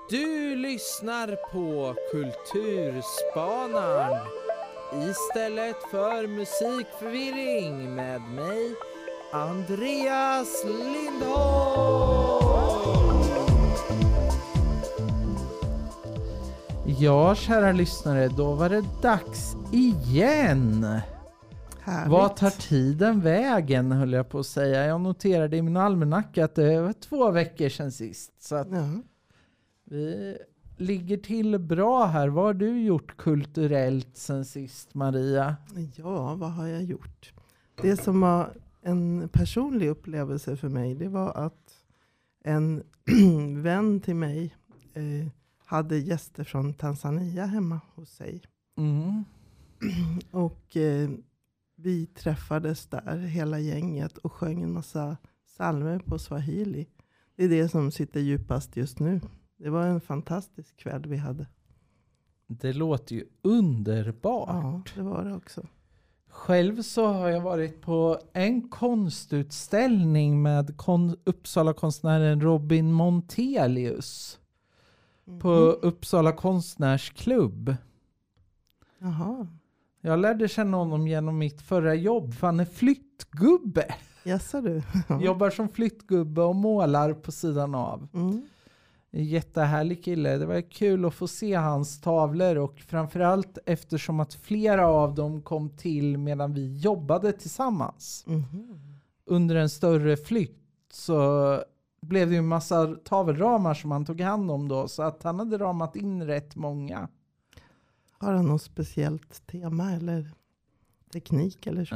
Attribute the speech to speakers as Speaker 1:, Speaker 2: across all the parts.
Speaker 1: Du lyssnar på Kulturspanaren istället för musikförvirring med mig, Andreas Lindholm. Ja, kära lyssnare, då var det dags igen.
Speaker 2: Härligt.
Speaker 1: Vad tar tiden vägen, höll jag på att säga. Jag noterade i min almanacka att det var 2 veckor sedan sist. Så att vi ligger till bra här. Vad har du gjort kulturellt sen sist, Maria?
Speaker 2: Ja, vad har jag gjort? Det som var en personlig upplevelse för mig, det var att en vän till mig hade gäster från Tanzania hemma hos sig.
Speaker 1: Mm.
Speaker 2: Och vi träffades där, hela gänget, och sjöng en massa psalmer på swahili. Det är det som sitter djupast just nu. Det var en fantastisk kväll vi hade.
Speaker 1: Det låter ju underbart.
Speaker 2: Ja, det var det också.
Speaker 1: Själv så har jag varit på en konstutställning med Uppsala-konstnären Robin Montelius på Uppsala konstnärsklubb.
Speaker 2: Jaha.
Speaker 1: Jag lärde känna honom genom mitt förra jobb, för han är flyttgubbe.
Speaker 2: Jaså du?
Speaker 1: Jobbar som flyttgubbe och målar på sidan av.
Speaker 2: Mm.
Speaker 1: En jättehärlig kille. Det var kul att få se hans tavlor, och framförallt eftersom att flera av dem kom till medan vi jobbade tillsammans. Under en större flytt så blev det ju en massa tavelramar som han tog hand om då, så att han hade ramat in rätt många.
Speaker 2: Har han något speciellt tema eller teknik eller så?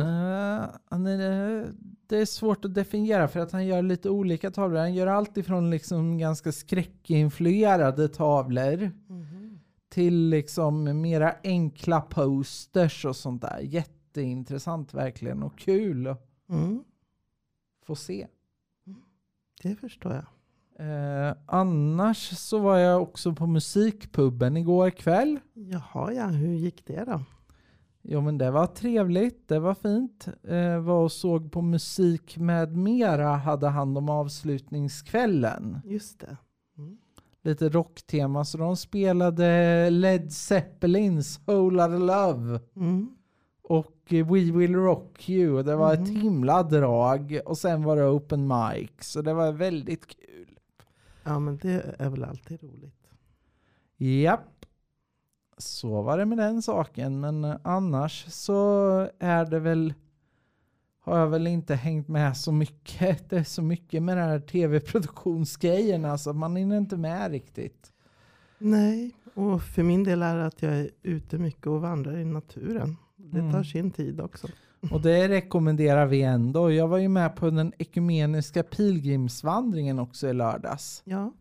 Speaker 1: Det är svårt att definiera, för att han gör lite olika tavlor. Han gör allt ifrån liksom ganska skräckinfluerade tavlor till liksom mera enkla posters och sånt där. Jätteintressant verkligen, och kul att få se.
Speaker 2: Det förstår jag.
Speaker 1: Annars så var jag också på musikpubben igår kväll.
Speaker 2: Jaha, ja. Hur gick det då?
Speaker 1: Jo, men det var trevligt. Det var fint. Var och såg på Musik med mera, hade hand om avslutningskvällen.
Speaker 2: Just det.
Speaker 1: Lite rocktema. Så de spelade Led Zeppelins Whole Lotta Love. Och We Will Rock You. Det var ett himla drag. Och sen var det open mic. Så det var väldigt kul.
Speaker 2: Ja, men det är väl alltid roligt.
Speaker 1: Japp. Så var det med den saken. Men annars så är det väl, har jag väl inte hängt med så mycket. Det är så mycket med de här tv-produktionsgrejerna så man hinner inte med riktigt.
Speaker 2: Nej, och för min del är det att jag är ute mycket och vandrar i naturen. Det tar sin tid också.
Speaker 1: Och det rekommenderar vi ändå. Jag var ju med på den ekumeniska pilgrimsvandringen också i lördags.
Speaker 2: Ja.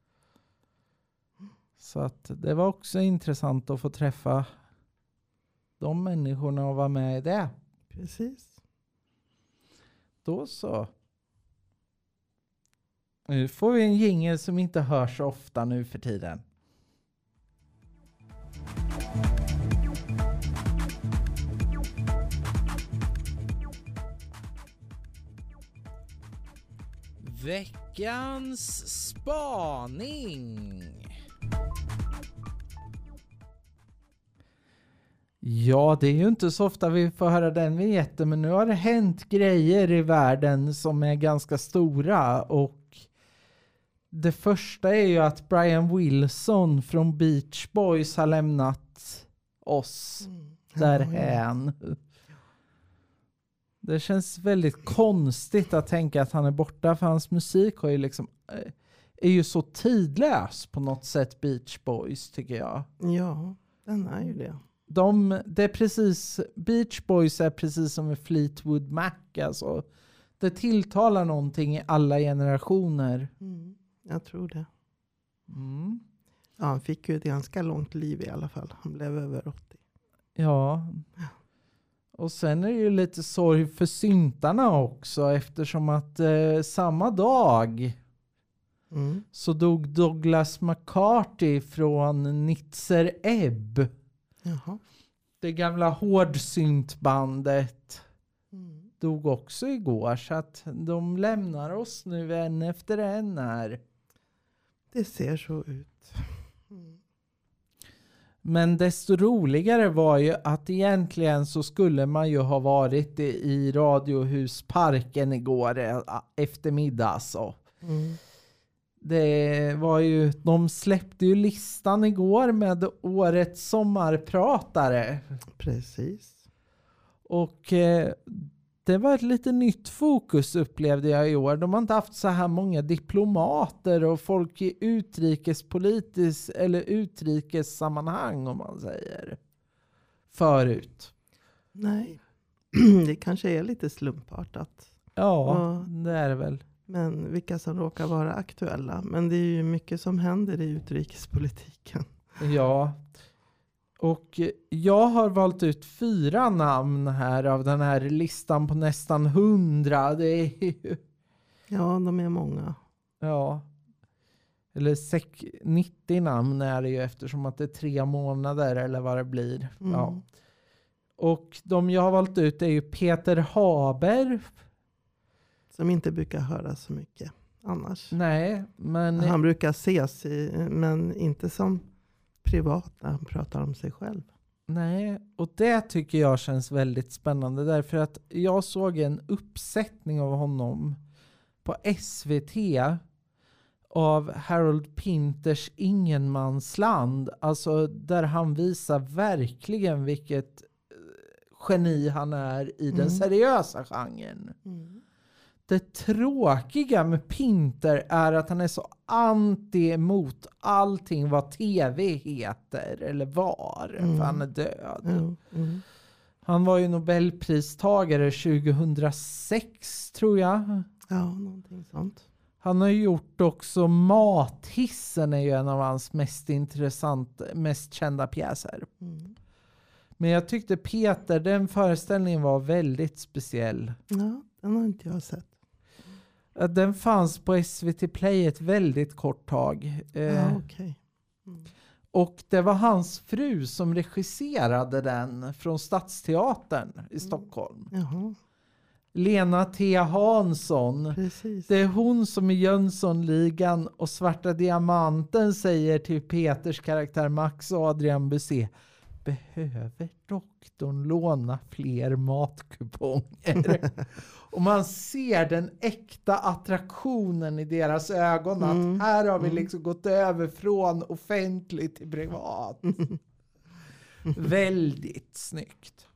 Speaker 1: Så att det var också intressant att få träffa de människorna och vara med i det.
Speaker 2: Precis.
Speaker 1: Då så. Nu får vi en jingle som inte hörs så ofta nu för tiden. Veckans spaning. Ja, det är ju inte så ofta vi får höra den vignetten, men nu har det hänt grejer i världen som är ganska stora, och det första är ju att Brian Wilson från Beach Boys har lämnat oss därhän. Det känns väldigt konstigt att tänka att han är borta, för hans musik har ju liksom, är ju så tidlös på något sätt, Beach Boys, tycker jag.
Speaker 2: Ja, den är ju det.
Speaker 1: Det är precis, Beach Boys är precis som med Fleetwood Mac, alltså. Det tilltalar någonting i alla generationer.
Speaker 2: Jag tror det. Ja, han fick ju ett ganska långt liv i alla fall. Han blev över 80.
Speaker 1: Ja. Och sen är det ju lite sorg för syntarna också, eftersom att samma dag så dog Douglas McCarthy från Nitzer Ebb.
Speaker 2: Jaha.
Speaker 1: Det gamla hårdsyntbandet dog också igår, så att de lämnar oss nu en efter en här.
Speaker 2: Det ser så ut.
Speaker 1: Men desto roligare var ju att egentligen så skulle man ju ha varit i Radiohusparken igår eftermiddag. Alltså. Det var ju, de släppte ju listan igår med årets sommarpratare.
Speaker 2: Precis.
Speaker 1: Och det var ett lite nytt fokus upplevde jag i år. De har inte haft så här många diplomater och folk i utrikespolitiskt eller utrikessammanhang om man säger. Förut.
Speaker 2: Nej, det kanske är lite slumpartat.
Speaker 1: Ja, det är det väl.
Speaker 2: Men vilka som råkar vara aktuella. Men det är ju mycket som händer i utrikespolitiken.
Speaker 1: Ja. Och jag har valt ut 4 namn här av den här listan på nästan 100. Det är ju...
Speaker 2: Ja, de är många.
Speaker 1: Ja. Eller 90 namn är det ju eftersom att det är 3 månader eller vad det blir. Ja. Och de jag har valt ut är ju Peter Haber.
Speaker 2: Som inte brukar höra så mycket annars.
Speaker 1: Nej, men...
Speaker 2: Han brukar ses men inte som privat när han pratar om sig själv.
Speaker 1: Nej, och det tycker jag känns väldigt spännande därför att jag såg en uppsättning av honom på SVT av Harold Pinters Ingenmansland. Alltså där han visar verkligen vilket geni han är i den seriösa genren. Det tråkiga med Pinter är att han är så anti mot allting vad tv heter eller var, för han är död. Han var ju Nobelpristagare 2006 tror jag.
Speaker 2: Ja, någonting sånt.
Speaker 1: Han har gjort också Mathissen är ju en av hans mest kända pjäser. Men jag tyckte Peter, den föreställningen var väldigt speciell.
Speaker 2: Ja, den har inte jag sett.
Speaker 1: Den fanns på SVT Play ett väldigt kort tag.
Speaker 2: Ja, okej.
Speaker 1: Och det var hans fru som regisserade den från Stadsteatern i Stockholm.
Speaker 2: Jaha.
Speaker 1: Lena T. Hansson.
Speaker 2: Precis.
Speaker 1: Det är hon som i Jönssonligan och Svarta Diamanten säger till Peters karaktär Max och Adrian Busé: behöver doktorn låna fler matkuponger? Och man ser den äkta attraktionen i deras ögon att här har vi liksom gått över från offentligt till privat. Väldigt snyggt.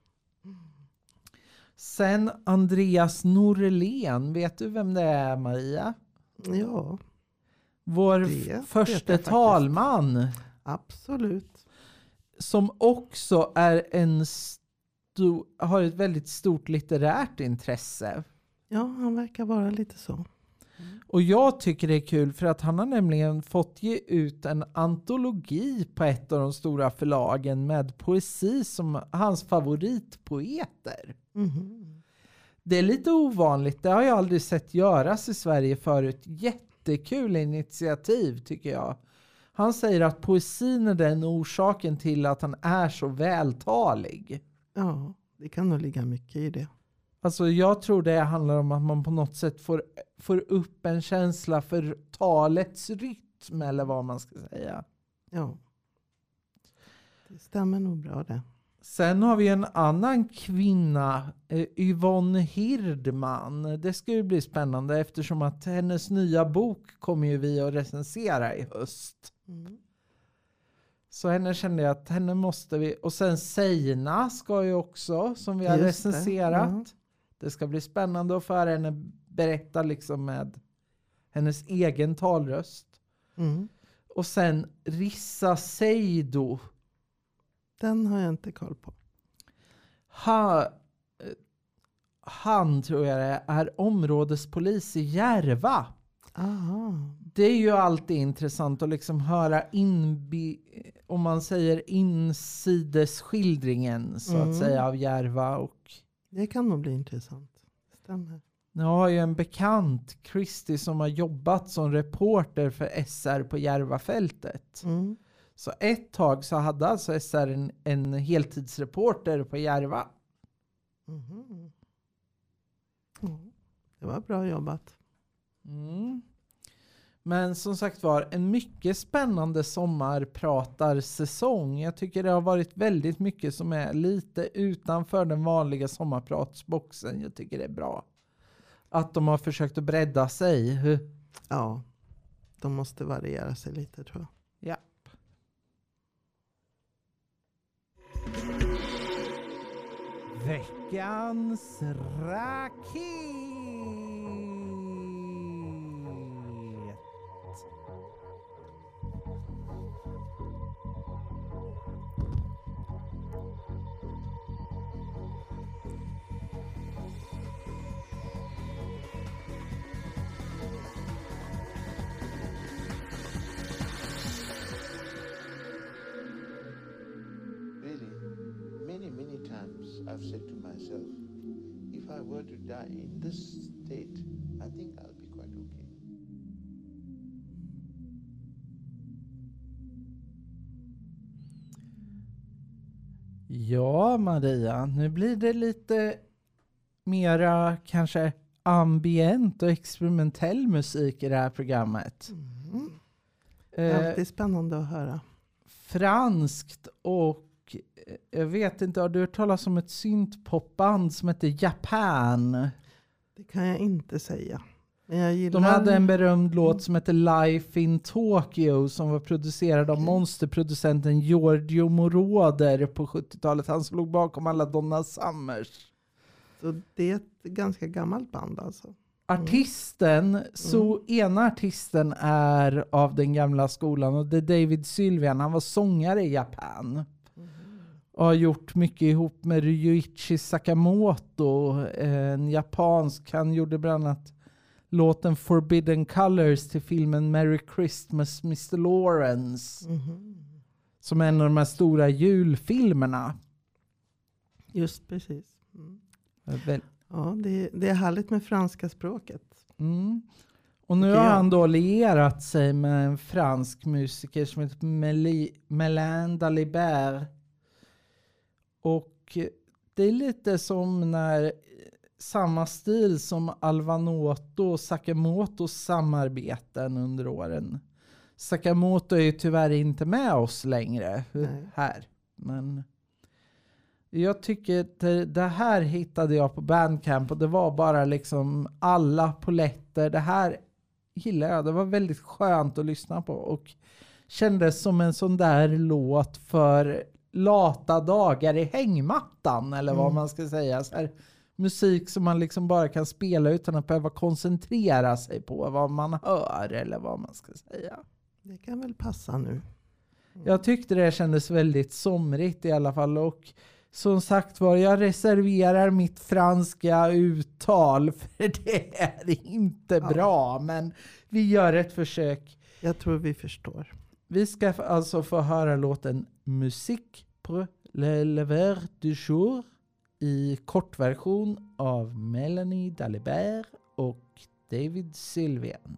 Speaker 1: Sen Andreas Norlén, vet du vem det är, Maria?
Speaker 2: Ja.
Speaker 1: Vår första talman.
Speaker 2: Absolut.
Speaker 1: Som också är har ett väldigt stort litterärt intresse.
Speaker 2: Ja, han verkar vara lite så.
Speaker 1: Och jag tycker det är kul för att han har nämligen fått ge ut en antologi på ett av de stora förlagen med poesi som hans favoritpoeter. Det är lite ovanligt, det har jag aldrig sett göras i Sverige förut. Jättekul initiativ tycker jag. Han säger att poesin är den orsaken till att han är så vältalig.
Speaker 2: Ja, det kan nog ligga mycket i det.
Speaker 1: Alltså jag tror det handlar om att man på något sätt får upp en känsla för talets rytm eller vad man ska säga.
Speaker 2: Ja, det stämmer nog bra det.
Speaker 1: Sen har vi en annan kvinna, Yvonne Hirdman. Det ska ju bli spännande eftersom att hennes nya bok kommer ju vi att recensera i höst. Så henne kände jag att henne måste vi... Och sen Seina ska ju också, som vi har recenserat. Det ska bli spännande att få höra henne berätta liksom med hennes egen talröst. Och sen Rissa Seido.
Speaker 2: Den har jag inte koll på.
Speaker 1: Han tror jag det är områdespolis i Järva.
Speaker 2: Aha.
Speaker 1: Det är ju alltid intressant att liksom höra om man säger insidesskildringen så att säga av Järva. Och
Speaker 2: det kan nog bli intressant. Stämmer.
Speaker 1: jag har ju en bekant, Christy, som har jobbat som reporter för SR på Järvafältet. Så ett tag så hade alltså SR en heltidsreporter på Järva.
Speaker 2: Det var bra jobbat.
Speaker 1: Men som sagt var, en mycket spännande sommarpratarsäsong. Jag tycker det har varit väldigt mycket som är lite utanför den vanliga sommarpratsboxen. Jag tycker det är bra att de har försökt att bredda sig.
Speaker 2: Ja, de måste variera sig lite, tror jag.
Speaker 1: Ja. Veckans raket.
Speaker 3: Many times I've said to myself, if I were to die in this state, I think I'll be quite okay.
Speaker 1: Ja, Maria, nu blir det lite mera kanske ambient och experimentell musik i det här programmet.
Speaker 2: Det är alltid spännande att höra.
Speaker 1: Franskt och jag vet inte, har du hört talas om ett syntpopband som heter Japan?
Speaker 2: Det kan jag inte säga. Men jag gillar...
Speaker 1: De hade en berömd låt som heter Life in Tokyo som var producerad av monsterproducenten Giorgio Moroder på 70-talet. Han som låg bakom alla Donna Summers.
Speaker 2: Så det är ett ganska gammalt band alltså.
Speaker 1: Artisten, så ena artisten är av den gamla skolan och det är David Sylvian. Han var sångare i Japan. Och har gjort mycket ihop med Ryuichi Sakamoto, en japansk. Han gjorde bland annat låten Forbidden Colors till filmen Merry Christmas Mr. Lawrence. Som är en av de här stora julfilmerna.
Speaker 2: Just precis.
Speaker 1: Väl.
Speaker 2: Ja, det är härligt med franska språket.
Speaker 1: Och nu har han då lierat sig med en fransk musiker som heter Mélin Dalibert. Och det är lite som när samma stil som Alvanoto och Sakamotos samarbeten under åren. Sakamoto är ju tyvärr inte med oss längre här. Men jag tycker det här hittade jag på Bandcamp och det var bara liksom alla poletter. Det här gillar jag. Det var väldigt skönt att lyssna på och kändes som en sån där låt för lata dagar i hängmattan eller vad man ska säga. Så här, musik som man liksom bara kan spela utan att behöva koncentrera sig på vad man hör eller vad man ska säga.
Speaker 2: Det kan väl passa nu.
Speaker 1: Jag tyckte det kändes väldigt somrigt i alla fall och som sagt var, jag reserverar mitt franska uttal för det är inte bra, men vi gör ett försök.
Speaker 2: Jag tror vi förstår.
Speaker 1: Vi ska alltså få höra låten Musique pour le lever du jour i kortversion av Mélanie Dalibert och David Sylvian.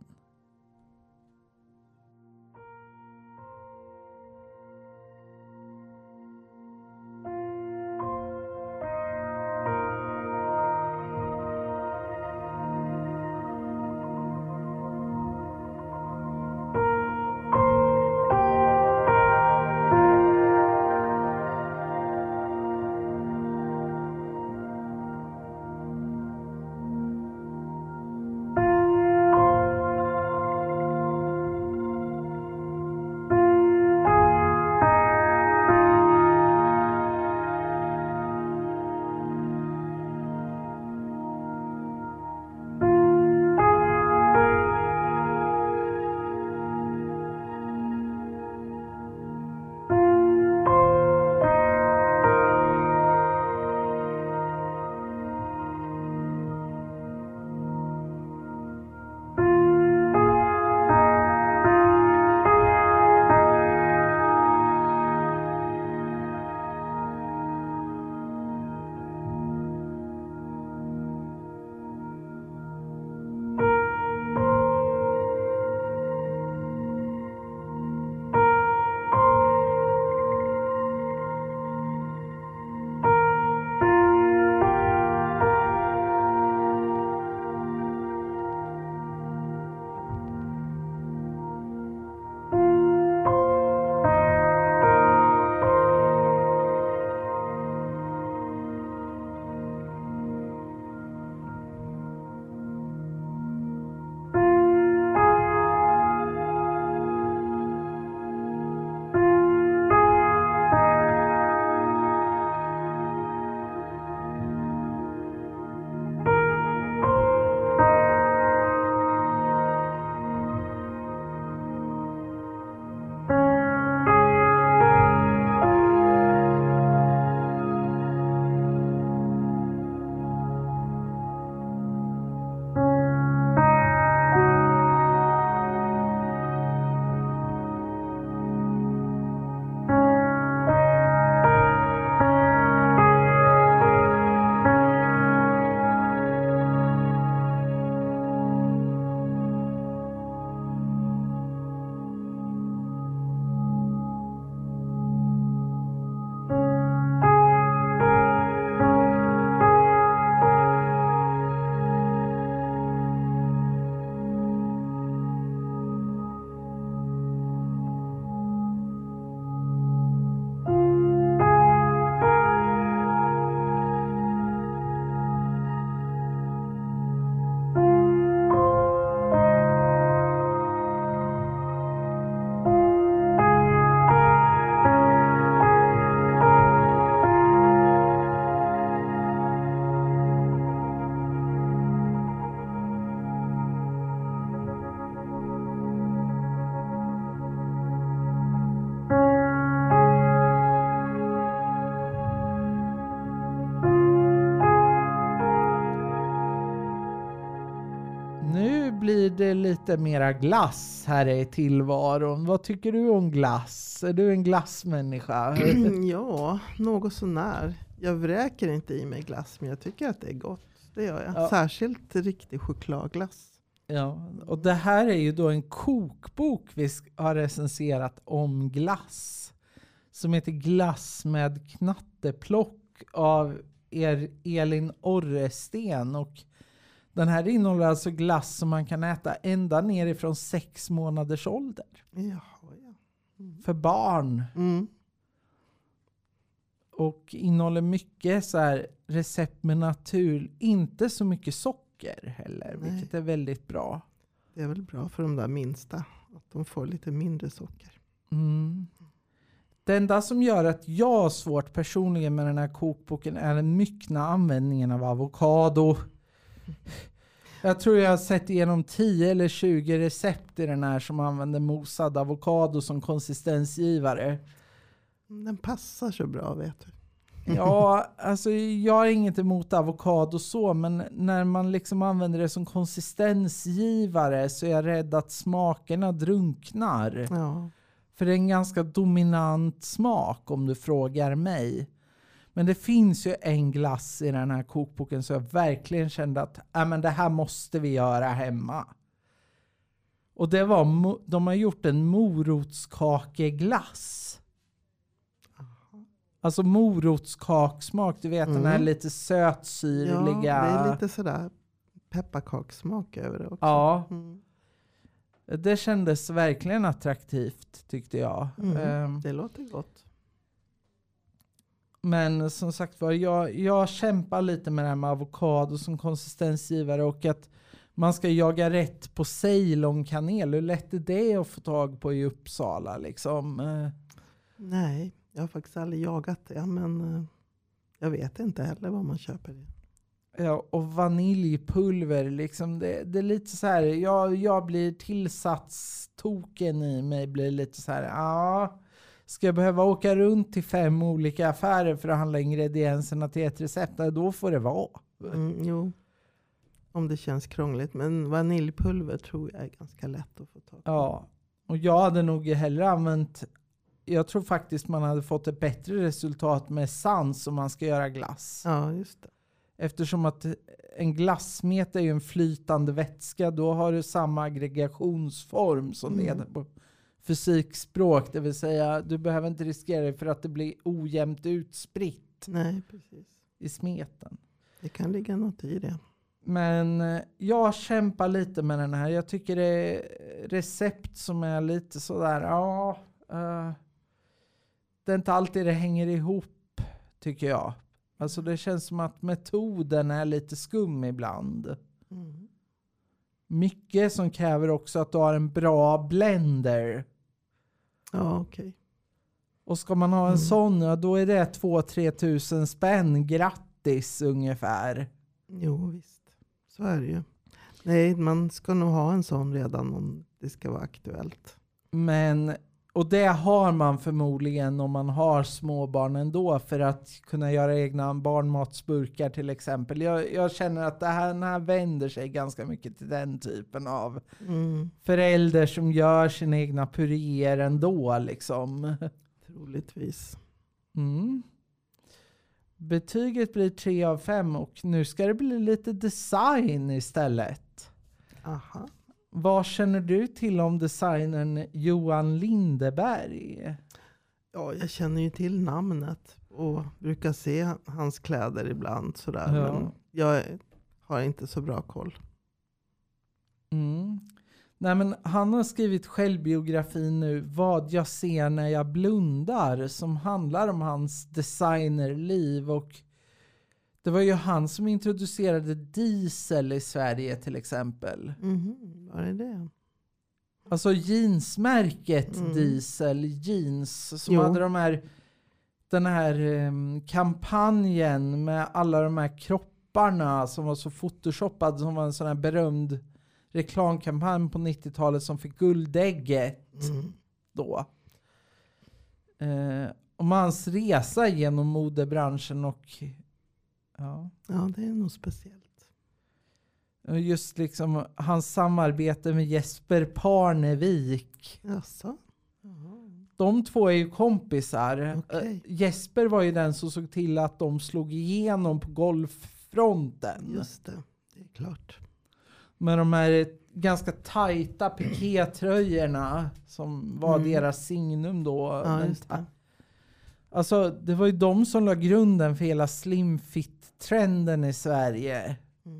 Speaker 1: blir det lite mera glass här i tillvaron. Vad tycker du om glass? Är du en glassmänniska?
Speaker 2: Ja, något sånär. Jag vräker inte i mig glass, men jag tycker att det är gott. Det gör jag.
Speaker 1: Ja.
Speaker 2: Särskilt riktig chokladglass.
Speaker 1: Ja, och det här är ju då en kokbok vi har recenserat om glass. Som heter Glass med knatteplock av Elin Orresten. Och den här innehåller alltså glass som man kan äta ända nerifrån 6 månaders ålder.
Speaker 2: Ja.
Speaker 1: För barn.
Speaker 2: Mm.
Speaker 1: Och innehåller mycket så här recept med natur. Inte så mycket socker heller.
Speaker 2: Nej.
Speaker 1: Vilket är väldigt bra.
Speaker 2: Det är väl bra för de där minsta. Att de får lite mindre socker.
Speaker 1: Mm. Det enda som gör att jag har svårt personligen med den här kokboken är den myckna användningen av avokado. Jag tror jag har sett igenom 10 eller 20 recept i den här som använder mosad avokado som konsistensgivare.
Speaker 2: Den passar så bra, vet du.
Speaker 1: Ja, alltså jag har inget emot avokado så, men när man liksom använder det som konsistensgivare så är jag rädd att smakerna drunknar.
Speaker 2: Ja.
Speaker 1: För det är en ganska dominant smak om du frågar mig. Men det finns ju en glass i den här kokboken så jag verkligen kände att men det här måste vi göra hemma. Och det var, de har gjort en morotskakeglass. Alltså morotskaksmak, du vet den här lite sötsyrliga.
Speaker 2: Ja, det är lite sådär pepparkakssmak över det också.
Speaker 1: Ja.
Speaker 2: Mm.
Speaker 1: Det kändes verkligen attraktivt tyckte jag.
Speaker 2: Det låter gott.
Speaker 1: Men som sagt var, jag kämpar lite med det här med avokado som konsistensgivare och att man ska jaga rätt på Ceylon-kanel. Hur lätt är det att få tag på i Uppsala liksom?
Speaker 2: Nej, jag har faktiskt aldrig jagat det, men jag vet inte heller vad man köper det.
Speaker 1: Ja, och vaniljpulver liksom, det är lite så här, jag blir tillsatstoken i mig, blir lite så här, ska jag behöva åka runt till 5 olika affärer för att handla ingredienserna till ett recept? Då får det vara.
Speaker 2: Jo, om det känns krångligt, men vaniljpulver tror jag är ganska lätt att få tag på.
Speaker 1: Ja, och jag hade nog hellre använt, jag tror faktiskt man hade fått ett bättre resultat med sans om man ska göra glass.
Speaker 2: Ja, just det.
Speaker 1: Eftersom att en glassmet är ju en flytande vätska, då har du samma aggregationsform som det är på fysikspråk. Det vill säga, du behöver inte riskera det för att det blir ojämnt utspritt.
Speaker 2: Nej, precis.
Speaker 1: I smeten.
Speaker 2: Det kan ligga något i det.
Speaker 1: Men jag kämpar lite med den här. Jag tycker det är recept som är lite sådär, det är inte alltid det hänger ihop, tycker jag. Alltså det känns som att metoden är lite skum ibland.
Speaker 2: Mm.
Speaker 1: Mycket som kräver också att du har en bra blender.
Speaker 2: Ja, okej.
Speaker 1: Och ska man ha en sån, då är det 2-3 tusen spänn gratis ungefär.
Speaker 2: Jo, visst. Så är det ju. Nej, man ska nog ha en sån redan om det ska vara aktuellt.
Speaker 1: Men, och det har man förmodligen om man har småbarn ändå för att kunna göra egna barnmatsburkar till exempel. Jag känner att det här vänder sig ganska mycket till den typen av föräldrar som gör sina egna puréer ändå liksom.
Speaker 2: Troligtvis.
Speaker 1: Betyget blir 3 av 5 och nu ska det bli lite design istället.
Speaker 2: Aha.
Speaker 1: Vad känner du till om designern Johan Lindeberg?
Speaker 2: Ja, jag känner ju till namnet och brukar se hans kläder ibland sådär.
Speaker 1: Ja.
Speaker 2: Men jag har inte så bra koll.
Speaker 1: Nej, men han har skrivit självbiografi nu, Vad jag ser när jag blundar, som handlar om hans designerliv. Och det var ju han som introducerade diesel i Sverige till exempel.
Speaker 2: Vad är det?
Speaker 1: Alltså jeansmärket Diesel Jeans som hade den här kampanjen med alla de här kropparna som var så photoshoppade, som var en sån här berömd reklamkampanj på 90-talet som fick guldägget då. Om hans resa genom modebranschen och
Speaker 2: Ja, det är nog speciellt.
Speaker 1: Just liksom hans samarbete med Jesper Parnevik.
Speaker 2: Jaså?
Speaker 1: De två är ju kompisar.
Speaker 2: Okej.
Speaker 1: Jesper var ju den som såg till att de slog igenom på golffronten.
Speaker 2: Just det, det är klart.
Speaker 1: Med de här ganska tajta pikétröjorna som var deras signum då.
Speaker 2: Ja, just det.
Speaker 1: Alltså det var ju de som la grunden för hela slimfit-trenden i Sverige.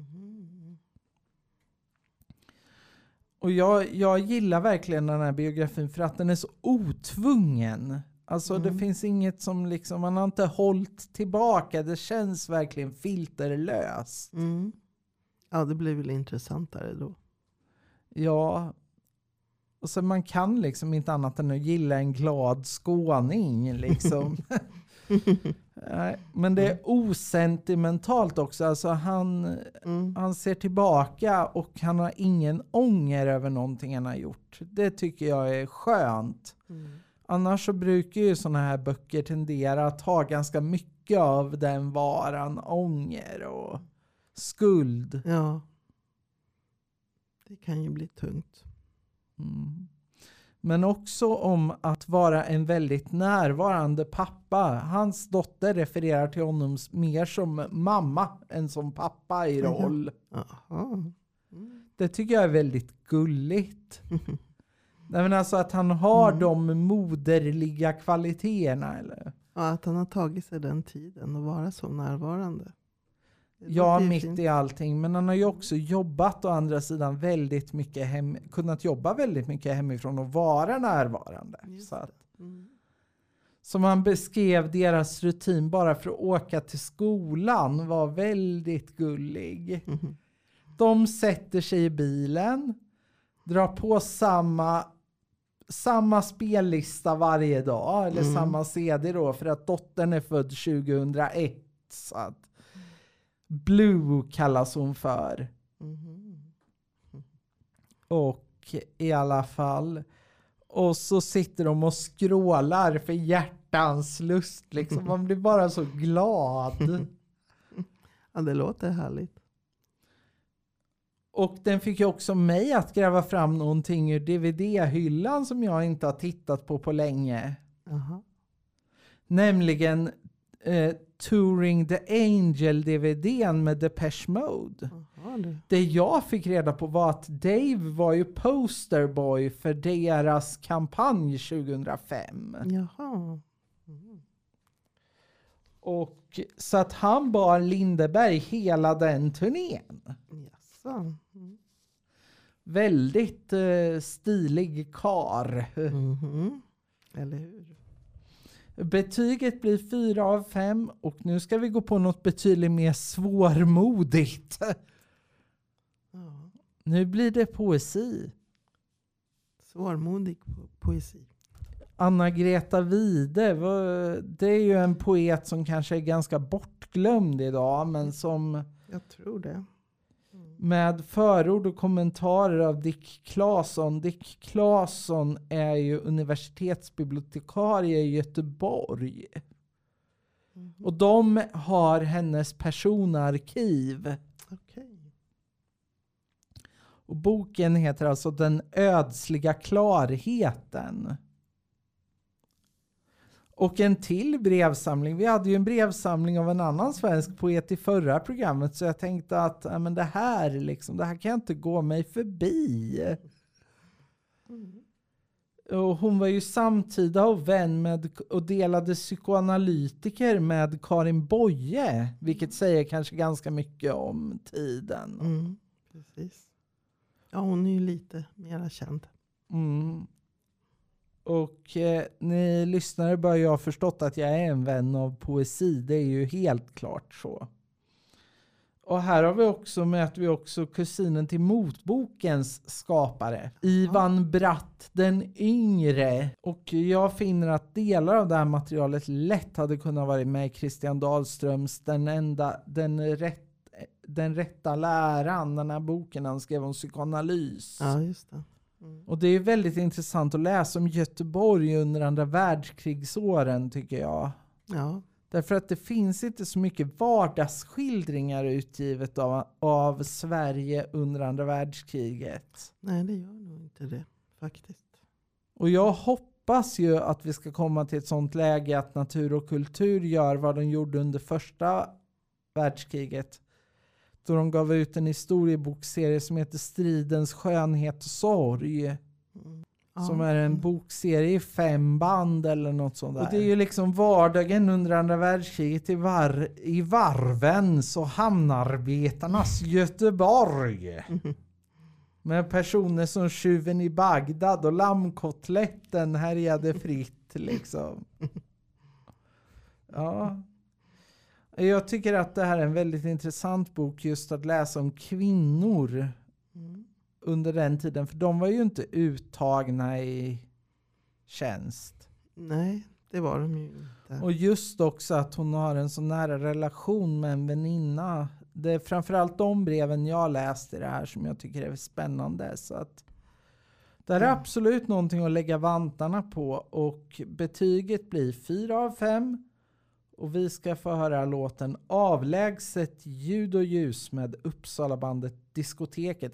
Speaker 1: Och jag gillar verkligen den här biografin för att den är så otvungen. Alltså det finns inget som liksom, man har inte hållit tillbaka. Det känns verkligen filterlöst.
Speaker 2: Ja, det blir väl intressantare då.
Speaker 1: Ja. Och så man kan liksom inte annat än att gilla en glad skåning liksom. Men det är osentimentalt också. Alltså han ser tillbaka och han har ingen ånger över någonting han har gjort. Det tycker jag är skönt. Annars så brukar ju såna här böcker tendera att ha ganska mycket av den varan, ånger och skuld.
Speaker 2: Ja. Det kan ju bli tungt.
Speaker 1: Men också om att vara en väldigt närvarande pappa. Hans dotter refererar till honom mer som mamma än som pappa i roll. Det tycker jag är väldigt gulligt. Nej, men alltså att han har de moderliga kvaliteterna. Eller?
Speaker 2: Ja, att han har tagit sig den tiden att vara så närvarande.
Speaker 1: Ja, mitt i allting. Men han har ju också jobbat å andra sidan väldigt mycket kunnat jobba väldigt mycket hemifrån och vara närvarande. Så att, som han beskrev deras rutin bara för att åka till skolan var väldigt gullig. De sätter sig i bilen, drar på samma spellista varje dag, eller samma CD då, för att dottern är född 2001. Så att Blue kallas hon för. Och i alla fall. Och så sitter de och skrålar för hjärtans lust. Liksom. Man blir bara så glad.
Speaker 2: Ja, det låter härligt.
Speaker 1: Och den fick ju också mig att gräva fram någonting ur DVD-hyllan som jag inte har tittat på länge. Nämligen Touring the Angel-DVDn med Depeche Mode. Det jag fick reda på var att Dave var ju posterboy för deras kampanj 2005.
Speaker 2: Jaha.
Speaker 1: Och så att han bar Lindeberg hela den turnén.
Speaker 2: Jaså.
Speaker 1: Väldigt stilig kar.
Speaker 2: Eller hur?
Speaker 1: Betyget blir 4 av 5 och nu ska vi gå på något betydligt mer svårmodigt. Nu blir det poesi.
Speaker 2: Svårmodig poesi.
Speaker 1: Anna-Greta Wide, det är ju en poet som kanske är ganska bortglömd idag, men som
Speaker 2: jag tror det.
Speaker 1: Med förord och kommentarer av Dick Claesson. Dick Claesson är ju universitetsbibliotekarie i Göteborg. Och de har hennes personarkiv. Och boken heter alltså Den ödsliga klarheten. Och en till brevsamling. Vi hade ju en brevsamling av en annan svensk poet i förra programmet. Så jag tänkte att men det här kan jag inte gå mig förbi. Och hon var ju samtida och vän med och delade psykoanalytiker med Karin Boye. Vilket säger kanske ganska mycket om tiden.
Speaker 2: Precis. Ja, hon är ju lite mer känd.
Speaker 1: Och ni lyssnare bör ju ha förstått att jag är en vän av poesi. Det är ju helt klart så. Och här har möter vi också kusinen till motbokens skapare. Den Bratt den yngre. Och jag finner att delar av det här materialet lätt hade kunnat vara med i Christian Dahlströms Den rätta läran. Den här boken han skrev om psykoanalys.
Speaker 2: Ja, just det.
Speaker 1: Och det är väldigt intressant att läsa om Göteborg under andra världskrigsåren tycker jag.
Speaker 2: Ja,
Speaker 1: Därför att det finns inte så mycket vardagsskildringar utgivet av Sverige under andra världskriget.
Speaker 2: Nej, det gör nog inte det faktiskt.
Speaker 1: Och jag hoppas ju att vi ska komma till ett sånt läge att natur och kultur gör vad de gjorde under första världskriget. Då de gav ut en historiebokserie som heter Stridens skönhet och sorg. Som är en bokserie i 5 band eller något sånt där. Och det är ju liksom vardagen under andra världskriget i varvens och hamnarbetarnas Göteborg. Med personer som tjuven i Bagdad och lammkotletten härjade fritt liksom. Ja. Jag tycker att det här är en väldigt intressant bok just att läsa om kvinnor under den tiden. För de var ju inte uttagna i tjänst.
Speaker 2: Nej, det var de ju inte.
Speaker 1: Och just också att hon har en så nära relation med en väninna. Det är framförallt de breven jag läste i det här som jag tycker är spännande. Så att det är absolut någonting att lägga vantarna på. Och betyget blir 4 av 5. Och vi ska få höra låten Avlägset ljud och ljus med Uppsalabandet Diskoteket.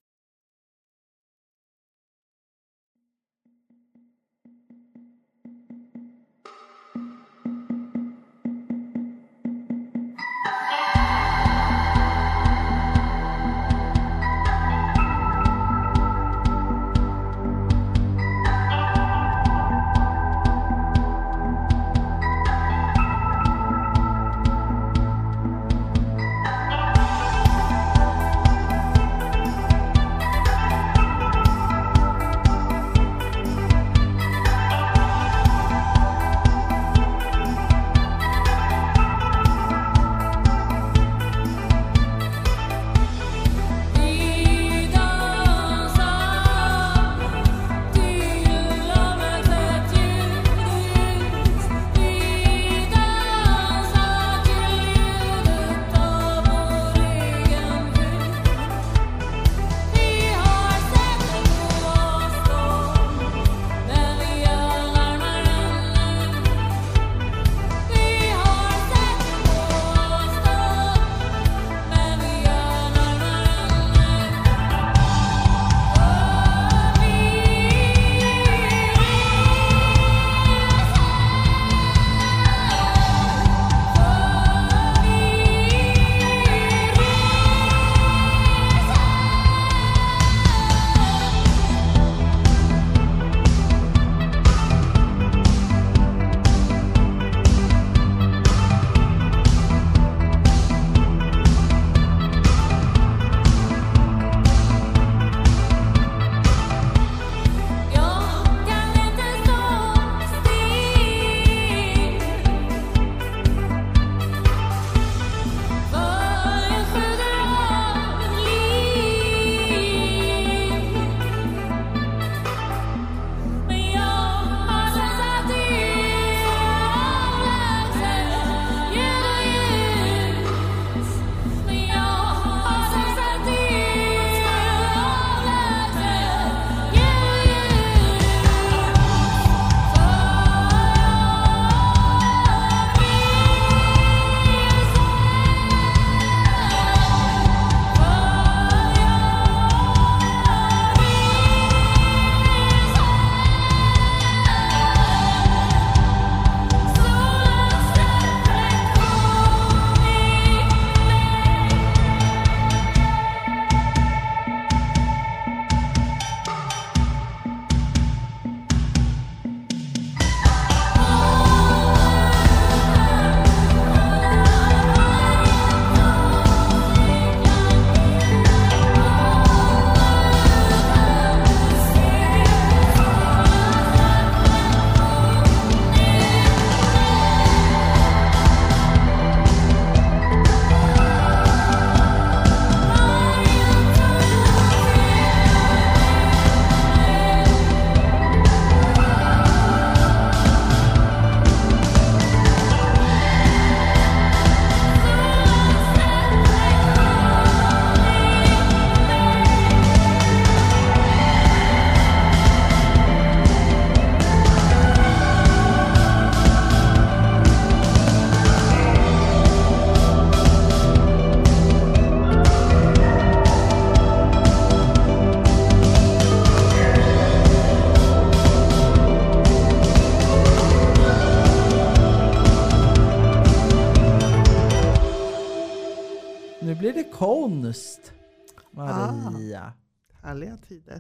Speaker 1: konst, Maria.
Speaker 2: Härliga tider.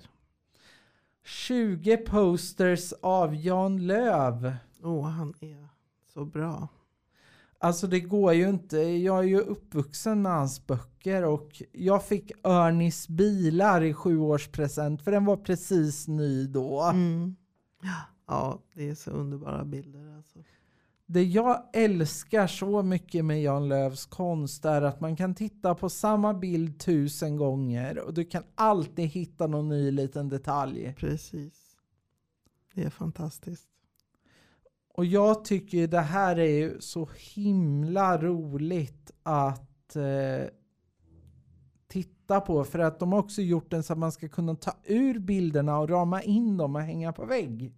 Speaker 1: 20 posters av Jan Löv.
Speaker 2: Han är så bra.
Speaker 1: Alltså det går ju inte. Jag är ju uppvuxen med hans böcker och jag fick Örnis bilar i 7-årspresent för den var precis ny då.
Speaker 2: Ja, det är så underbara bilder alltså.
Speaker 1: Det jag älskar så mycket med Jan Lövs konst är att man kan titta på samma bild 1000 gånger och du kan alltid hitta någon ny liten detalj.
Speaker 2: Precis. Det är fantastiskt.
Speaker 1: Och jag tycker det här är ju så himla roligt att titta på. För att de har också gjort den så att man ska kunna ta ur bilderna och rama in dem och hänga på vägg.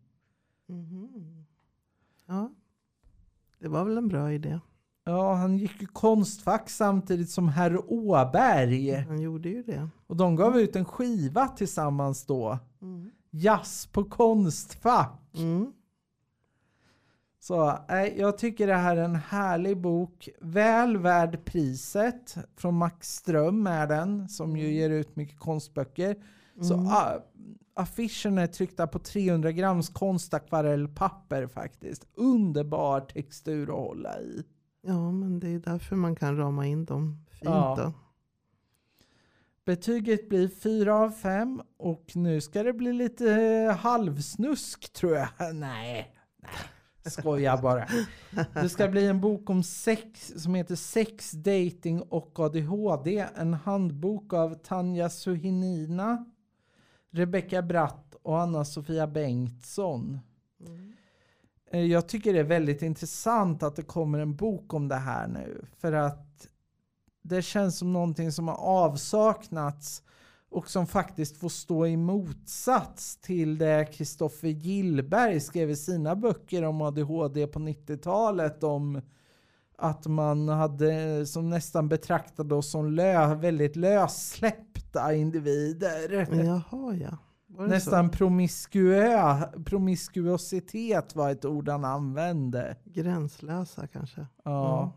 Speaker 2: Ja, det var väl en bra idé.
Speaker 1: Ja, han gick ju Konstfack samtidigt som herr Åberg.
Speaker 2: Han gjorde ju det.
Speaker 1: Och de gav ut en skiva tillsammans då. Jazz på Konstfack. Så jag tycker det här är en härlig bok. Väl värd priset. Från Max Ström är den. Som ju ger ut mycket konstböcker. Så affischen är tryckta på 300 grams konstakvarellpapper faktiskt. Underbar textur att hålla i.
Speaker 2: Ja, men det är därför man kan rama in dem fint då.
Speaker 1: Betyget blir 4 av 5. Och nu ska det bli lite halvsnusk tror jag. Nej. Skojar bara. Det ska bli en bok om sex som heter Sex, dating och ADHD. En handbok av Tanja Suhinina, Rebecca Bratt och Anna-Sofia Bengtsson. Jag tycker det är väldigt intressant att det kommer en bok om det här nu. För att det känns som någonting som har avsaknats och som faktiskt får stå i motsats till det Kristoffer Gillberg skrev i sina böcker om ADHD på 90-talet. Om att man hade som nästan betraktade oss som väldigt lössläppta individer.
Speaker 2: Jaha, ja.
Speaker 1: Nästan promiskuositet var ett ord han använde.
Speaker 2: Gränslösa kanske.
Speaker 1: Ja.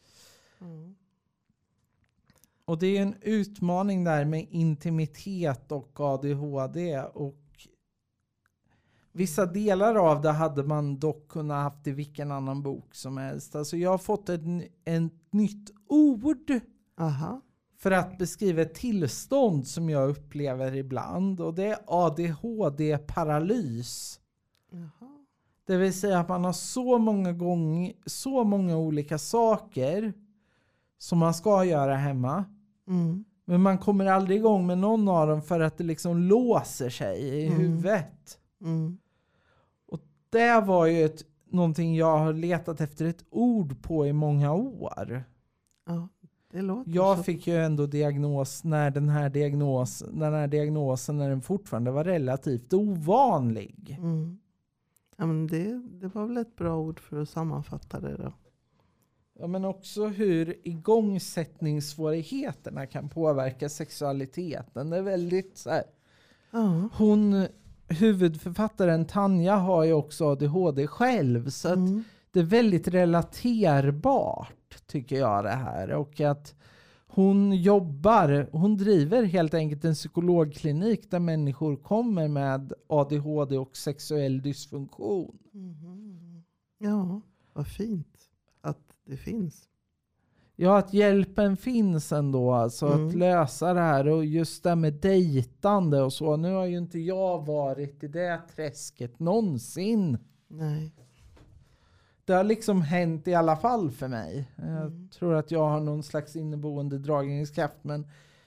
Speaker 1: Och det är en utmaning där med intimitet och ADHD. Och vissa delar av det hade man dock kunnat haft i vilken annan bok som helst. Alltså jag har fått ett nytt ord. För att beskriva ett tillstånd som jag upplever ibland. Och det är ADHD-paralys. Det vill säga att man har så många olika saker som man ska göra hemma. Men man kommer aldrig igång med någon av dem för att det liksom låser sig i huvudet. Och det var ju någonting jag har letat efter ett ord på i många år.
Speaker 2: Ja, det låter
Speaker 1: jag fick ju ändå diagnos när den här diagnosen när den fortfarande var relativt ovanlig.
Speaker 2: Ja, men det var väl ett bra ord för att sammanfatta det då.
Speaker 1: Ja, men också hur igångsättningssvårigheterna kan påverka sexualiteten. Det är väldigt så här. Huvudförfattaren Tanja har ju också ADHD själv. Så att det är väldigt relaterbart tycker jag det här. Och att hon driver helt enkelt en psykologklinik där människor kommer med ADHD och sexuell dysfunktion.
Speaker 2: Ja, vad fint att det finns.
Speaker 1: Ja, att hjälpen finns ändå. Alltså att lösa det här. Och just det med dejtande och så. Nu har ju inte jag varit i det träsket någonsin.
Speaker 2: Nej.
Speaker 1: Det har liksom hänt i alla fall för mig. Jag tror att jag har någon slags inneboende dragningskraft. Men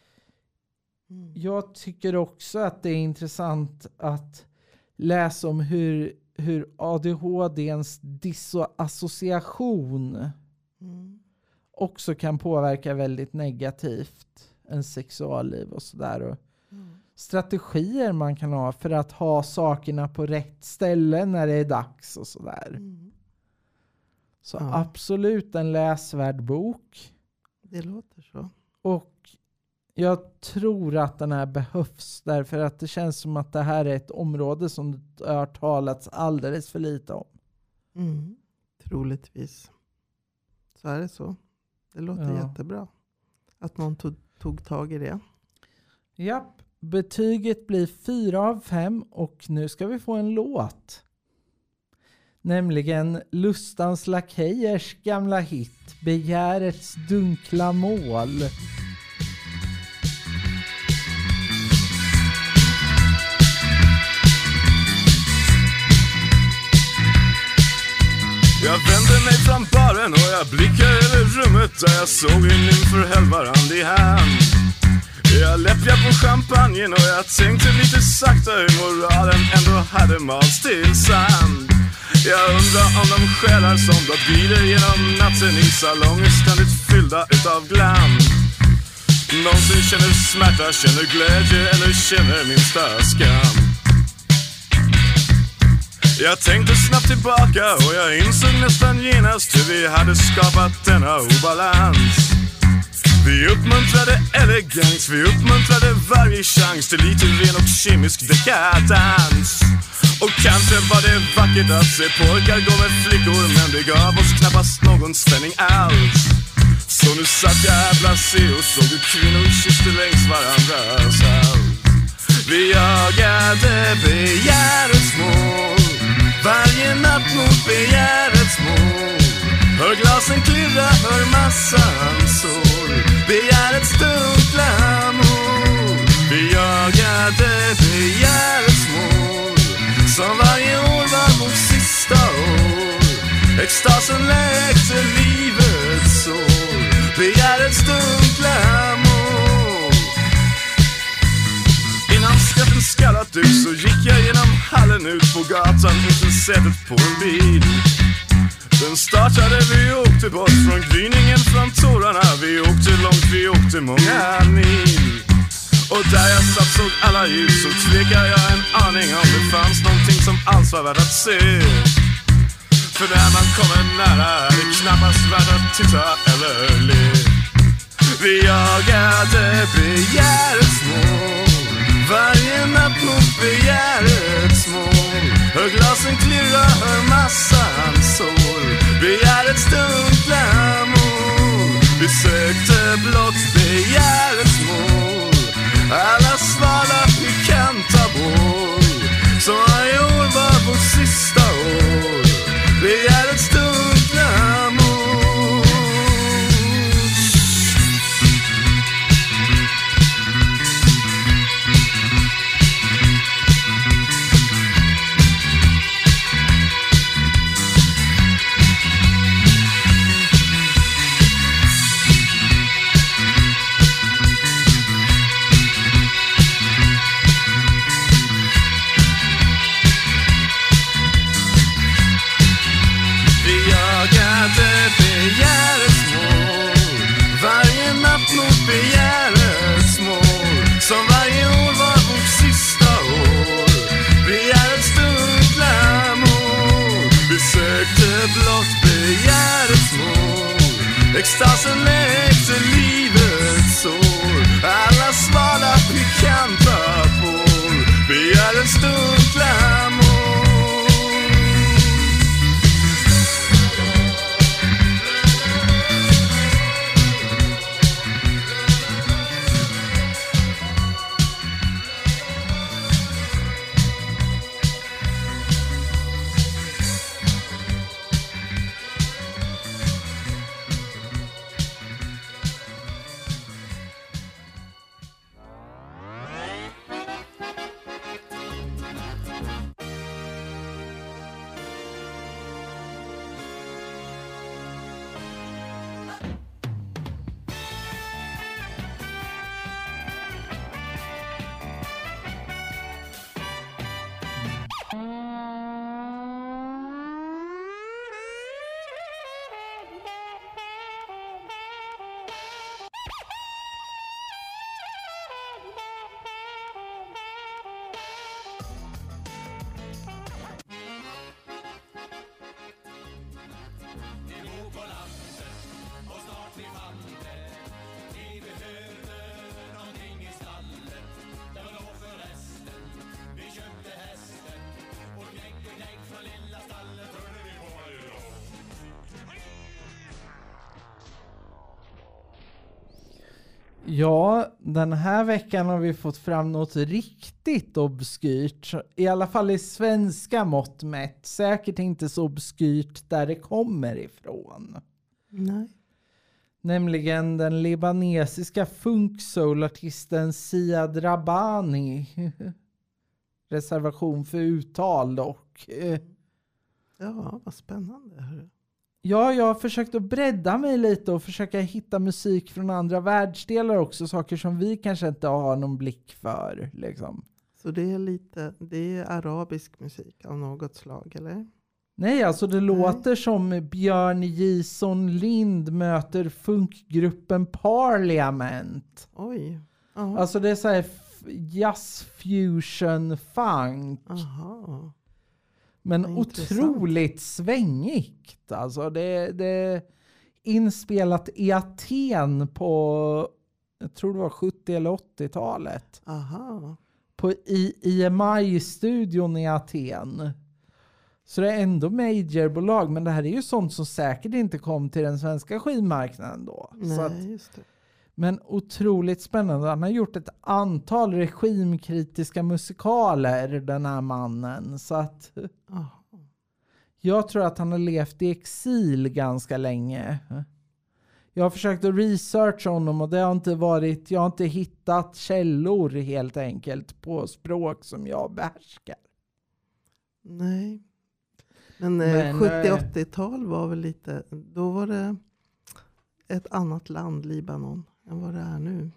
Speaker 1: jag tycker också att det är intressant att läsa om hur ADHD:s dissociation också kan påverka väldigt negativt en sexualliv och sådär. Och strategier man kan ha för att ha sakerna på rätt ställe när det är dags och sådär. Så absolut en läsvärd bok.
Speaker 2: Det låter så.
Speaker 1: Och jag tror att den här behövs därför att det känns som att det här är ett område som det har talats alldeles för lite om.
Speaker 2: Troligtvis. Så är det så. Det låter jättebra. Att någon tog tag i det.
Speaker 1: Japp, betyget blir 4 av 5 och nu ska vi få en låt. Nämligen Lustans Lakejers gamla hit Begärets dunkla mål.
Speaker 4: Jag vände mig från baren och jag blickade över rummet där jag såg en nymfer höll varand i hand. Jag läppjade på champagnen och jag tänkte lite sakta hur moralen ändå hade malts till sand. Jag undrar om de själar som blott glider genom natten i salonger ständigt fyllda utav glam någonsin känner smärta, känner glädje eller känner minsta skam. Jag tänkte snabbt tillbaka och jag insåg nästan genast hur vi hade skapat denna obalans. Vi uppmuntrade elegans, vi uppmuntrade varje chans till lite ren och kemisk dekadans. Och kanske var det vackert att se pojkar gå med flickor, men det gav oss knappast någon spänning alls. Så nu satt jag blasé och såg hur kvinnor kysste längs varandras hals. Vi jagade begärets mål, varje natt mot begärets mål. Hör glasen klirra, hör massan sår, begärets dunkla mål. Vi jagade begärets mål, som varje år var vårt sista år. Extasen läkte livets sår, begärets dunkla mål. Innan skatten skallat ut så gick jag genom hallen ut på gatan mot sättet på en bil. Den startade, vi åkte bort från gryningen, från tårarna. Vi åkte långt, vi åkte många mil. Och där jag satt såg alla ljus så tvekade jag en aning om det fanns någonting som alls var värt att se. För när man kommer nära är det knappast värt att titta eller le. Vi jagade begärets mål, varje natt mot begärets mål. Hör glasen klirra, hör massan sår, begärets dunkla mål. Vi sökte blott begärets mål, alla svala pikanta bål. Så varje år var vårt sista år, begärets dunkla mål. Begärets mål, som varje år var vårt sista år. Begärets dunkla mål, vi sökte blott begärets mål. Extasen läkte livets sår, alla svala pikanta bål. Begärets dunkla mål.
Speaker 1: Ja, den här veckan har vi fått fram något riktigt obskyrt. I alla fall i svenska mått mätt. Säkert inte så obskyrt där det kommer ifrån.
Speaker 2: Nej.
Speaker 1: Nämligen den libanesiska funk-soul-artisten Ziad Rabani. Reservation för uttal dock.
Speaker 2: Ja, vad spännande. Hörru.
Speaker 1: Ja, jag har försökt att bredda mig lite och försöka hitta musik från andra världsdelar också. Saker som vi kanske inte har någon blick för. Liksom.
Speaker 2: Så det är arabisk musik av något slag, eller?
Speaker 1: Nej, alltså det låter som Björn Jison Lind möter funkgruppen Parliament.
Speaker 2: Oj. Aha.
Speaker 1: Alltså det är så här jazz fusion funk.
Speaker 2: Aha.
Speaker 1: Men
Speaker 2: Ja,
Speaker 1: otroligt svängigt. Alltså det är inspelat i Aten på, jag tror det var 70 eller 80-talet.
Speaker 2: Aha.
Speaker 1: På EMI-studion i Aten. Så det är ändå majorbolag, men det här är ju sånt som säkert inte kom till den svenska skivmarknaden då.
Speaker 2: Nej,
Speaker 1: Så att,
Speaker 2: just det.
Speaker 1: men otroligt spännande. Han har gjort ett antal regimkritiska musikaler, den här mannen. Så att jag tror att han har levt i exil ganska länge. Jag har försökt att researcha honom och det har inte varit, jag har inte hittat källor helt enkelt på språk som jag behärskar.
Speaker 2: Nej. Men 70-80-tal var väl lite, då var det ett annat land, Libanon, än vad det är nu.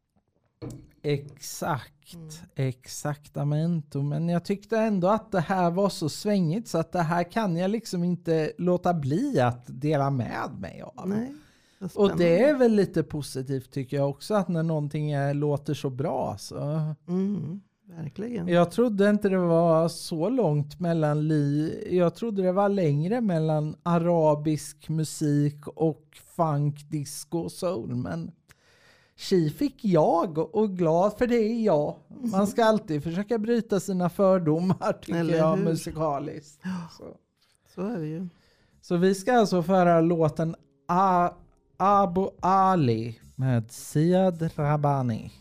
Speaker 1: Exaktamente. Men jag tyckte ändå att det här var så svängigt så att det här kan jag liksom inte låta bli att dela med mig av.
Speaker 2: Nej.
Speaker 1: Och det är väl lite positivt tycker jag också, att när någonting låter så bra så.
Speaker 2: Verkligen.
Speaker 1: Jag trodde inte det var så långt mellan jag trodde det var längre mellan arabisk musik och funk, disco och soul, men tji fick jag och glad för det är jag. Man ska alltid försöka bryta sina fördomar tycker jag musikaliskt.
Speaker 2: Så är det ju.
Speaker 1: Så vi ska alltså föra låten Abu Ali med Ziad Rabani.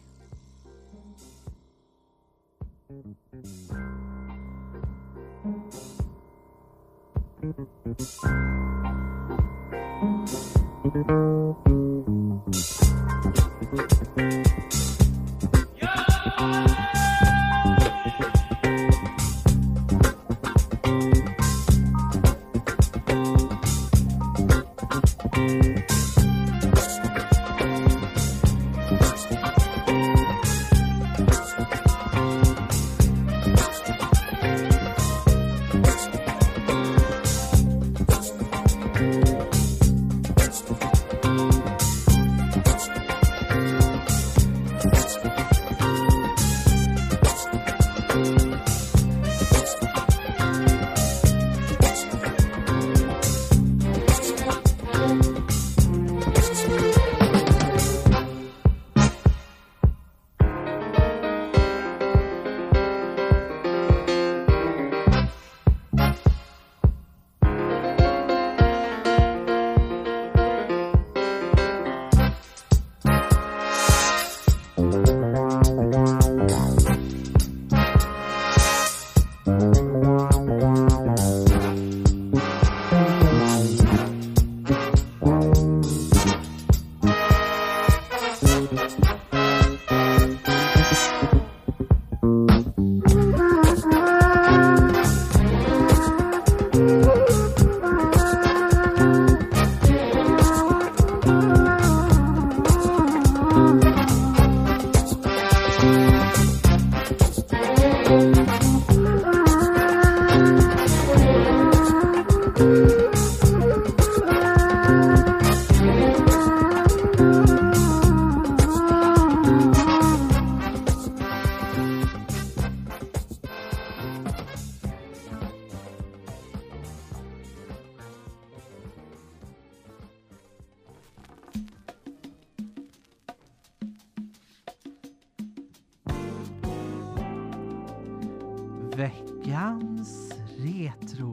Speaker 1: Veckans retro.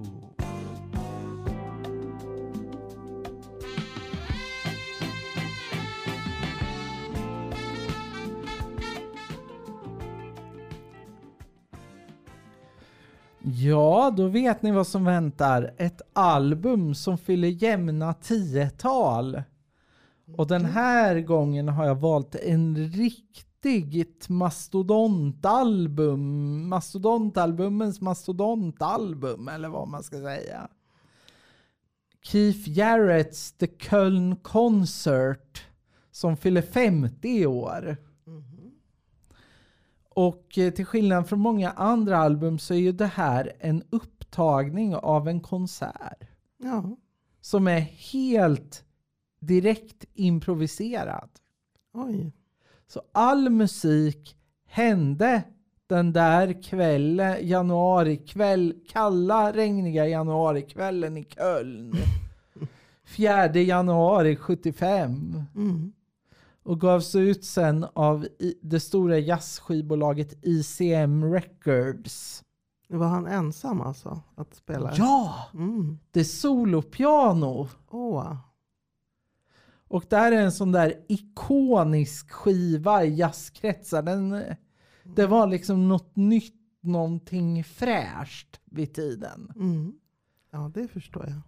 Speaker 1: Ja, då vet ni vad som väntar. Ett album som fyller jämna 10-tal. Och den här gången har jag valt en riktigt mastodontalbum. Mastodontalbumens mastodontalbum, eller vad man ska säga. Keith Jarretts The Köln Concert som fyller 50 år. Och till skillnad från många andra album så är ju det här en upptagning av en konsert.
Speaker 2: Ja.
Speaker 1: Som är helt direkt improviserad.
Speaker 2: Oj.
Speaker 1: Så all musik hände den där kvällen, kalla regniga januarikvällen i Köln. 4 januari 75. Och gavs ut sen av det stora jazzskivbolaget ICM Records.
Speaker 2: Var han ensam alltså att spela?
Speaker 1: Ja! Det är solopiano. Och där är en sån där ikonisk skiva i jazzkretsar. Det var liksom något nytt, någonting fräscht vid tiden.
Speaker 2: Ja, det förstår jag.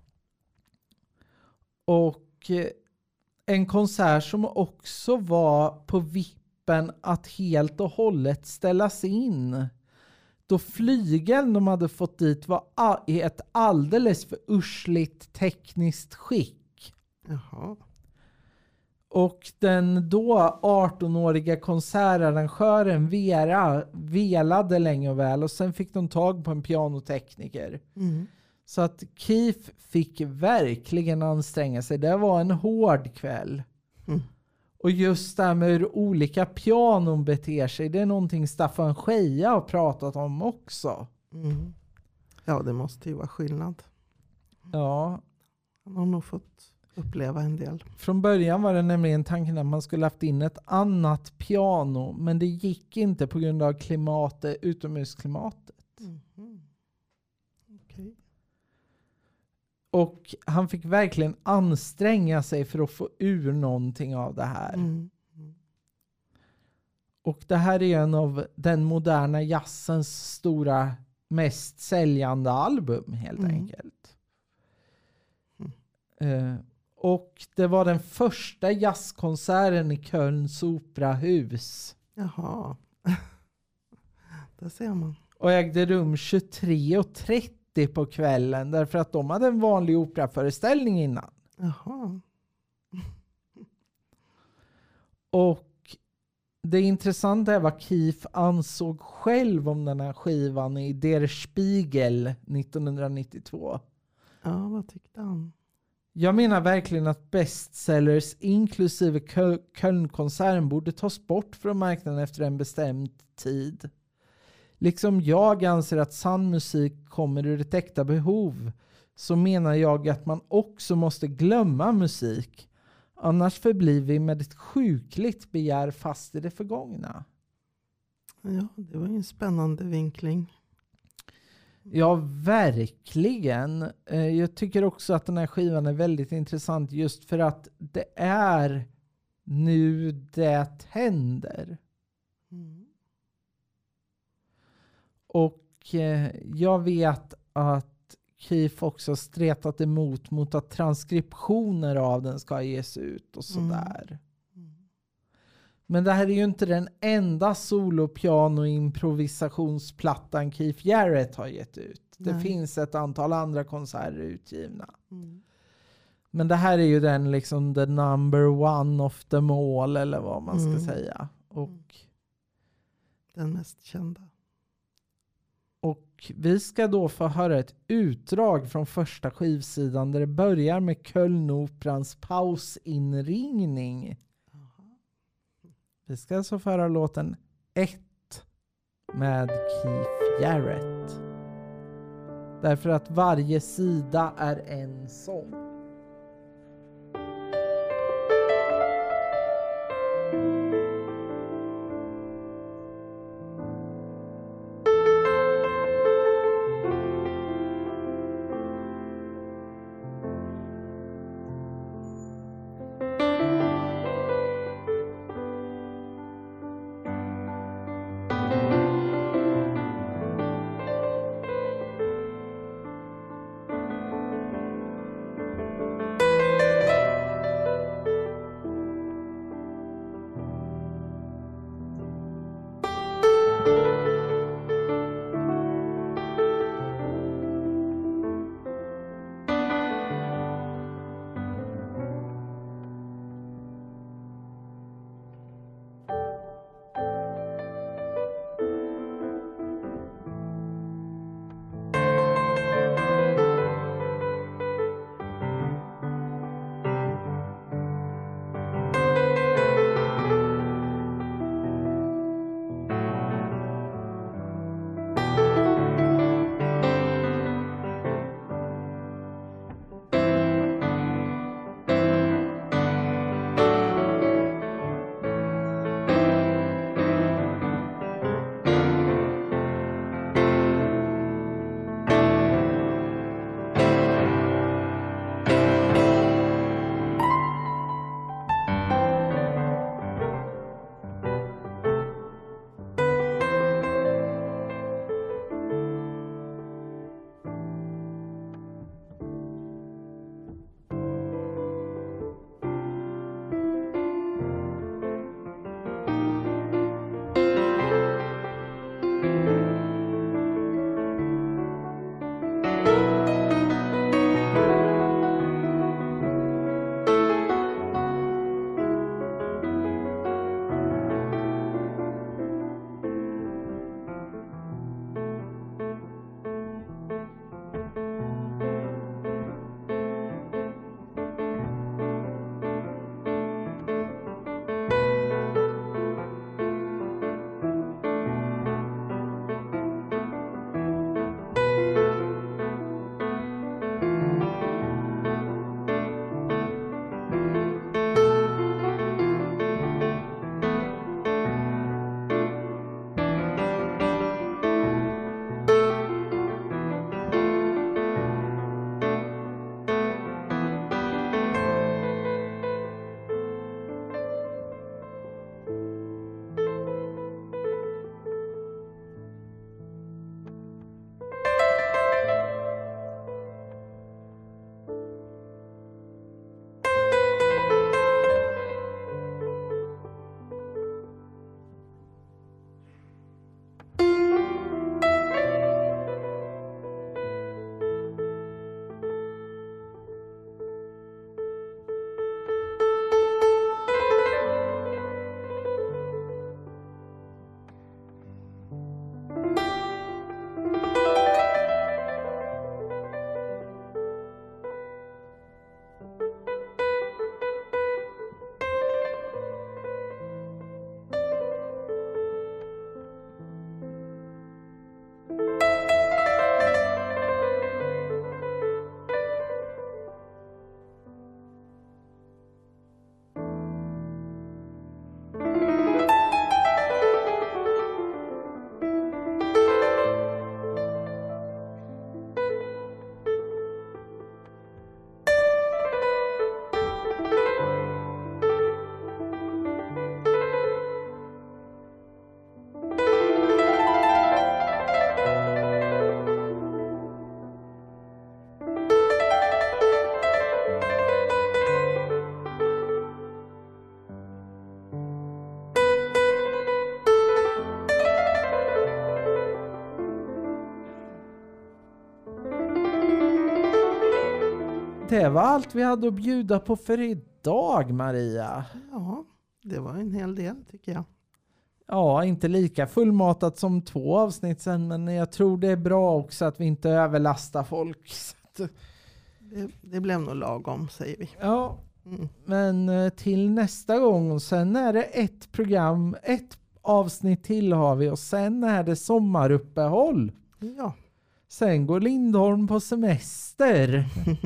Speaker 1: Och en konsert som också var på vippen att helt och hållet ställas in. Då flygeln de hade fått dit var i ett alldeles för ursligt tekniskt skick.
Speaker 2: Jaha.
Speaker 1: Och den då 18-åriga konsertarrangören Vera velade länge och väl. Och sen fick de tag på en pianotekniker. Så att Keith fick verkligen anstränga sig. Det var en hård kväll. Och just det här med hur olika pianon beter sig. Det är någonting Staffan Scheja har pratat om också.
Speaker 2: Ja, det måste ju vara skillnad.
Speaker 1: Ja.
Speaker 2: Han har nog fått uppleva en del.
Speaker 1: Från början var det nämligen tanken att man skulle haft in ett annat piano. Men det gick inte på grund av utomhusklimatet.
Speaker 2: Okej.
Speaker 1: Och han fick verkligen anstränga sig för att få ur någonting av det här. Och det här är en av den moderna jazzens stora, mest säljande album helt enkelt. Och det var den första jazzkonserten i Kölns operahus.
Speaker 2: Jaha. Där ser man.
Speaker 1: Och ägde rum 23:30 på kvällen därför att de hade en vanlig operaföreställning innan.
Speaker 2: Jaha.
Speaker 1: Och det intressanta är vad Keith ansåg själv om den här skivan i Der Spiegel 1992.
Speaker 2: Ja, vad tyckte han?
Speaker 1: Jag menar verkligen att bestsellers inklusive Kölnkonserten borde tas bort från marknaden efter en bestämd tid. Liksom jag anser att sann musik kommer ur ett äkta behov, så menar jag att man också måste glömma musik. Annars förblir vi med ett sjukligt begär fast i det förgångna.
Speaker 2: Ja, det var en spännande vinkling.
Speaker 1: Ja, verkligen. Jag tycker också att den här skivan är väldigt intressant just för att det är nu det händer. Och jag vet att Keith också stretat mot att transkriptioner av den ska ges ut och sådär. Men det här är ju inte den enda solopiano-improvisationsplattan Keith Jarrett har gett ut. Det finns ett antal andra konserter utgivna. Men det här är ju den liksom the number one of them all, eller vad man ska säga. Och
Speaker 2: den mest kända.
Speaker 1: Och vi ska då få höra ett utdrag från första skivsidan där det börjar med Kölnoperans pausinringning. Vi ska alltså få höra låten 1 med Keith Jarrett. Därför att varje sida är en sång. det var allt vi hade att bjuda på för idag, Maria.
Speaker 2: Ja, det var en hel del tycker jag.
Speaker 1: Ja, inte lika fullmatat som 2 avsnitt sen, men jag tror det är bra också att vi inte överlastar folk.
Speaker 2: Det blev nog lagom, säger vi.
Speaker 1: Ja, men till nästa gång, och sen är det ett avsnitt till har vi, och sen är det sommaruppehåll.
Speaker 2: Ja.
Speaker 1: Sen går Lindholm på semester.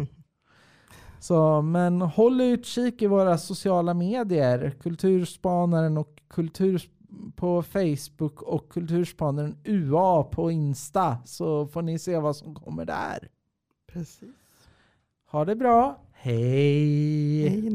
Speaker 1: Så, men håll utkik i våra sociala medier. Kulturspanaren och på Facebook och Kulturspanaren UA på Insta. Så får ni se vad som kommer där.
Speaker 2: Precis.
Speaker 1: Ha det bra. Hej!
Speaker 2: Hej.